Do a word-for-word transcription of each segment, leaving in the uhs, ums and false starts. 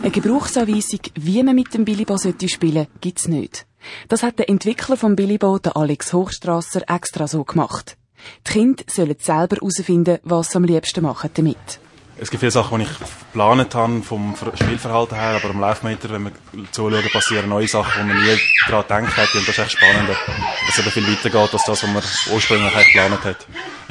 Eine Gebrauchsanweisung, wie man mit dem Billibo spielen sollte, gibt es nicht. Das hat der Entwickler vom Billibo, der Alex Hochstrasser, extra so gemacht. Die Kinder sollen selber herausfinden, was sie am liebsten machen damit. Es gibt viele Sachen, die ich geplant habe vom Spielverhalten her, aber am Laufmeter, wenn wir zuschauen, passieren neue Sachen, die man nie daran gedacht hätte. Und das ist echt spannend, dass es eben viel weiter geht, als das, was man ursprünglich geplant hat.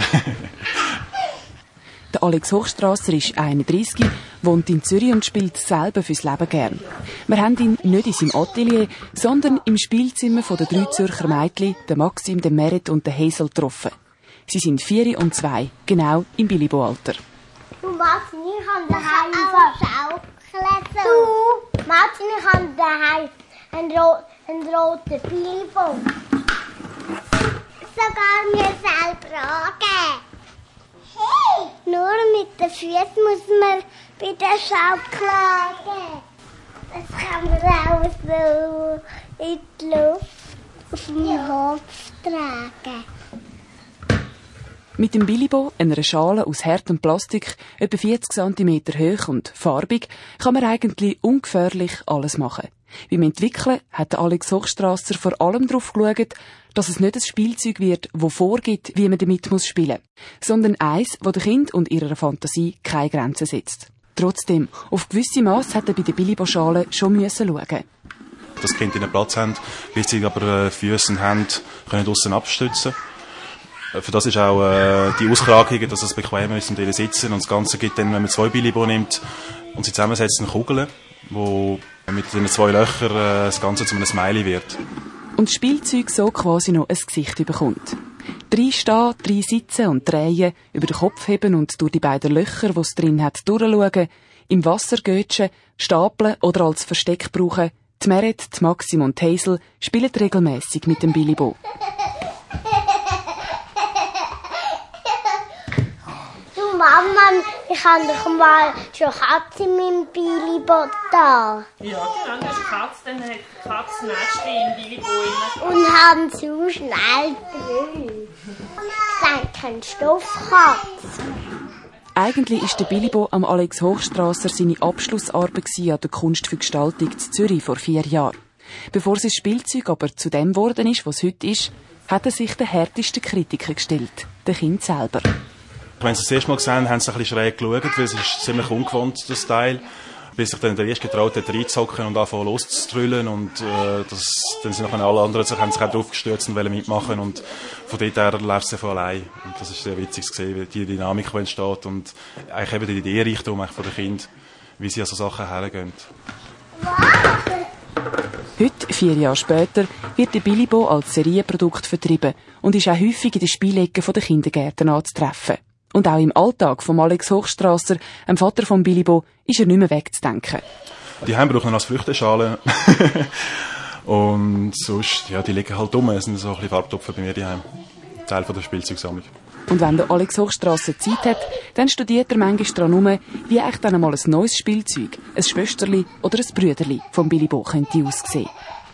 Der Alex Hochstrasser ist einunddreissig, wohnt in Zürich und spielt selber fürs Leben gern. Wir haben ihn nicht in seinem Atelier, sondern im Spielzimmer der drei Zürcher Mädchen, der Maxim, der Merit und der Hazel, getroffen. Sie sind vier und zwei, genau im Billibo-Alter. Du, Martin, ich habe daheim Schaukeln. Du, Martin, ich habe daheim einen, ro einen roten Billibo. Sogar mir selber angeben. Hey! Nur mit den Füßen muss man bei der Schaukel angeben. Das kann man auch so in die Luft auf dem Hof tragen. Mit dem Billibo, einer Schale aus hartem Plastik, etwa vierzig Zentimeter hoch und farbig, kann man eigentlich ungefährlich alles machen. Beim Entwickeln hat Alex Hochstrasser vor allem darauf geschaut, dass es nicht ein Spielzeug wird, das vorgibt, wie man damit spielen muss, sondern eins, das den Kindern und ihrer Fantasie keine Grenzen setzt. Trotzdem, auf gewisse Masse hat er bei der Billibo-Schale schon müssen schauen. Dass die Kinder einen Platz haben, gleichzeitig aber Füße und Hände können draussen abstützen. Für das ist auch äh, die Auskragung, dass es bequemer ist, um zu sitzen. Und das Ganze gibt dann, wenn man zwei Billibo nimmt und sie zusammensetzt, Kugeln, wo mit den zwei Löchern äh, das Ganze zu einem Smiley wird. Und das Spielzeug so quasi noch ein Gesicht bekommt. Drei stehen, drei sitzen und drehen, über den Kopf heben und durch die beiden Löcher, die es drin hat, durchschauen, im Wasser götschen, stapeln oder als Versteck brauchen. Die Merit, die Maxim und die Hazel spielen regelmässig mit dem Billibo. Mama, ich habe doch mal schon Katze in meinem Billibo da. Ja, genau, das ist Katze, dann hat die Katze Nestchen im Billibo rein. Und haben so schnell drin. Ich denke, ein Stoffkatze. Eigentlich war der Billibo am Alex Hochstrasser seine Abschlussarbeit an der Kunst für Gestaltung in Zürich vor vier Jahren. Bevor sein Spielzeug aber zu dem geworden ist, was es heute ist, hat er sich den härtesten Kritiker gestellt, den Kind selber. Wenn sie das erste Mal gesehen haben, haben sie ein bisschen schräg geschaut, weil es ist ziemlich ungewohnt, das Teil. Bis sich dann der Erste getraut hat, reinzuhocken und anfangen loszutrüllen. Und äh, das, dann sind noch alle anderen, haben sich auch drauf gestürzt und wollen mitmachen. Und von dort her lernst du von allein. Und das ist sehr witzig zu sehen, wie die Dynamik, die entsteht. Und eigentlich eben die Ideenreichtum von den Kindern, wie sie an so Sachen hergehen. Heute, vier Jahre später, wird der Billibo als Serienprodukt vertrieben und ist auch häufig in den Spielecken der Kindergärten anzutreffen. Und auch im Alltag von Alex Hochstrasser, dem Vater von Billibo, ist er nicht mehr wegzudenken. Die Heim brauchen als Früchteschale. Und sonst, ja, die liegen halt rum. Es sind so ein bisschen Farbtupfen bei mir daheim. Teil von der Spielzeugsammlung. Und wenn der Alex Hochstrasser Zeit hat, dann studiert er manchmal daran herum, wie echt dann einmal ein neues Spielzeug, ein Schwesterli oder ein Brüderli vom Billibo könnte aussehen.